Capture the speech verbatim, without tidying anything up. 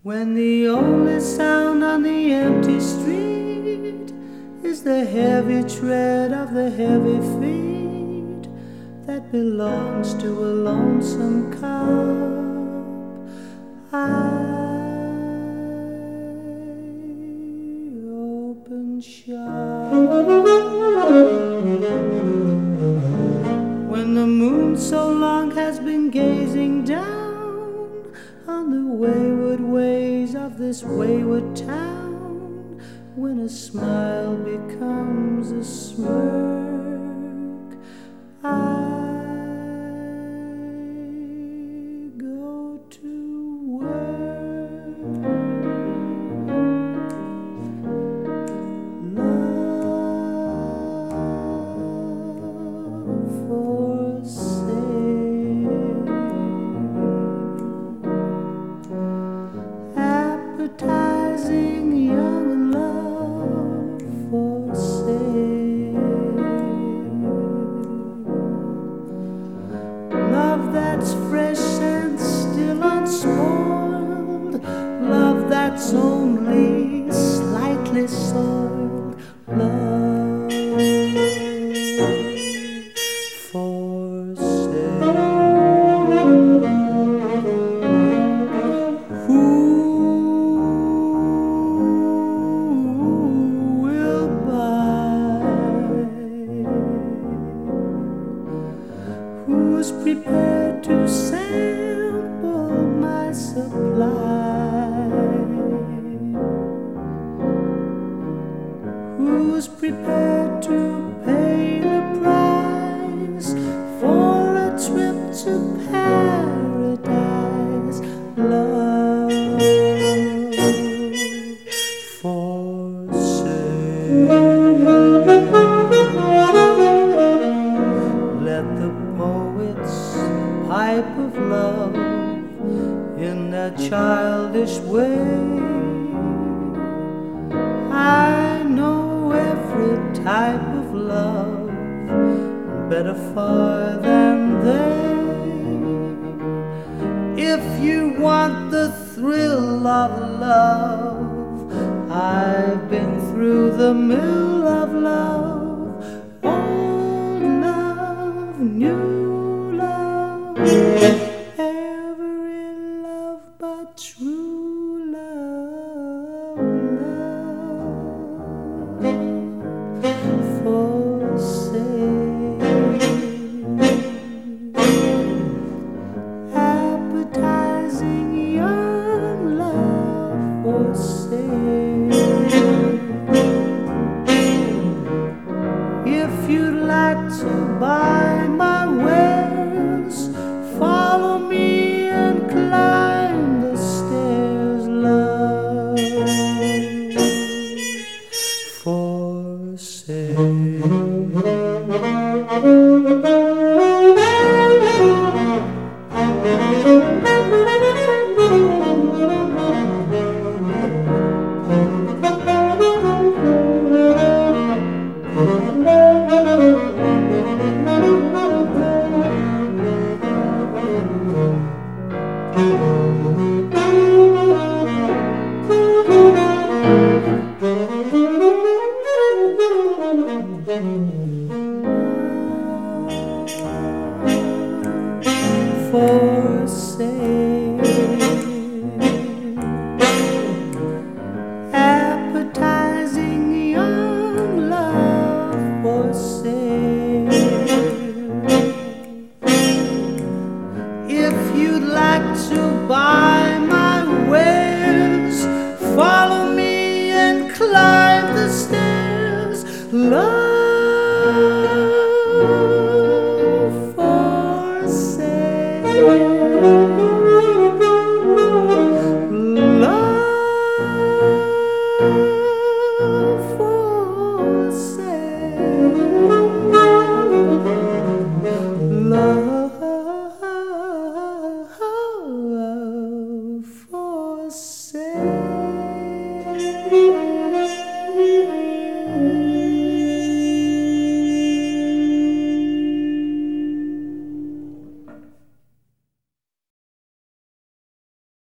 When the only sound on the empty street is the heavy tread of the heavy feet that belongs to a lonesome cop, I open shop. When the moon so long has been gazing down on the wayward ways of this wayward town, when a smile becomes a smirk, I go to work. Love for sale, appetizing young love for sale, love that's fresh and still unspoiled, love that's only slightly soiled, love for sale. Who will buy? Who's prepared to sample my supply? Who's prepared to pay the price for a trip to paradise? Love for sale. Let the poets pipe of love in their childish way. I know every type of love better far than they. If you want the thrill of love, I've been through the mill of love, old love, new love, every love but true love, love for sale, appetizing young love for sale. If you'd like to buy my wares, follow me and climb the stairs, love for sale. For sale, appetizing young love for sale. If you'd like to buy my wares, follow me and climb the stairs, love for sale. Love for sale, love for sale.